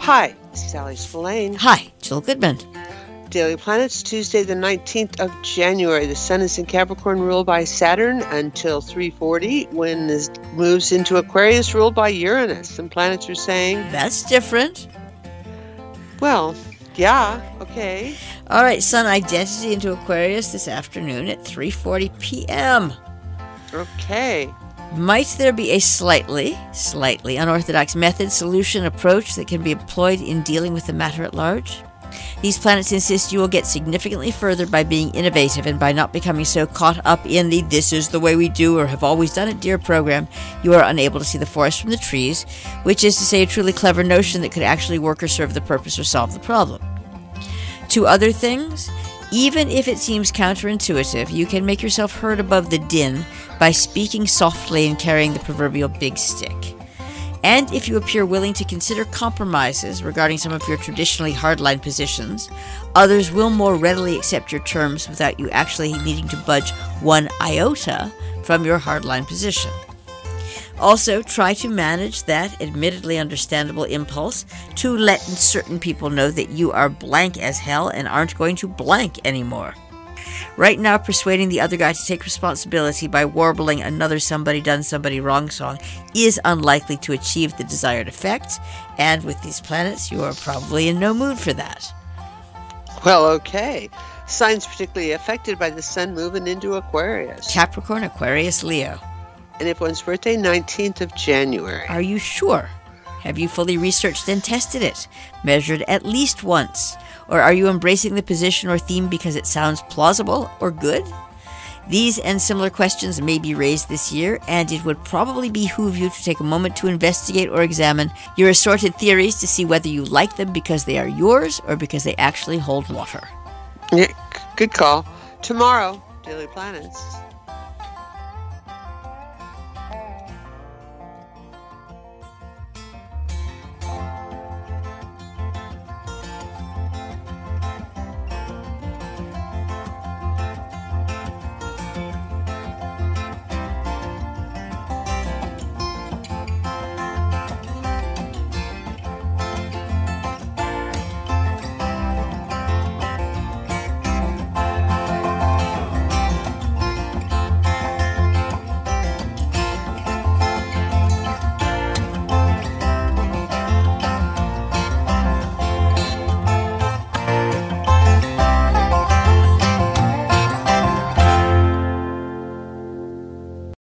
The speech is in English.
Hi, this is Sally Spillane. Hi, Jill Goodman. Daily Planets, Tuesday the 19th of January. The Sun is in Capricorn, ruled by Saturn until 3:40, when it moves into Aquarius, ruled by Uranus. Some planets are saying... That's different. Well, yeah, okay. All right, Sun identity into Aquarius this afternoon at 3:40 p.m. Okay. Might there be a slightly unorthodox method, solution, approach that can be employed in dealing with the matter at large? These planets insist you will get significantly further by being innovative and by not becoming so caught up in the "this is the way we do" or "have always done it" dear program, you are unable to see the forest from the trees, which is to say a truly clever notion that could actually work or serve the purpose or solve the problem. Two other things. Even if it seems counterintuitive, you can make yourself heard above the din by speaking softly and carrying the proverbial big stick. And if you appear willing to consider compromises regarding some of your traditionally hardline positions, others will more readily accept your terms without you actually needing to budge one iota from your hardline position. Also, try to manage that admittedly understandable impulse to let certain people know that you are blank as hell and aren't going to blank anymore. Right now, persuading the other guy to take responsibility by warbling another somebody done somebody wrong song is unlikely to achieve the desired effect, and with these planets, you are probably in no mood for that. Well, okay. Signs particularly affected by the Sun moving into Aquarius. Capricorn, Aquarius, Leo. And if one's birthday, 19th of January. Are you sure? Have you fully researched and tested it? Measured at least once? Or are you embracing the position or theme because it sounds plausible or good? These and similar questions may be raised this year, and it would probably behoove you to take a moment to investigate or examine your assorted theories to see whether you like them because they are yours or because they actually hold water. Yeah, good call. Tomorrow, Daily Planets.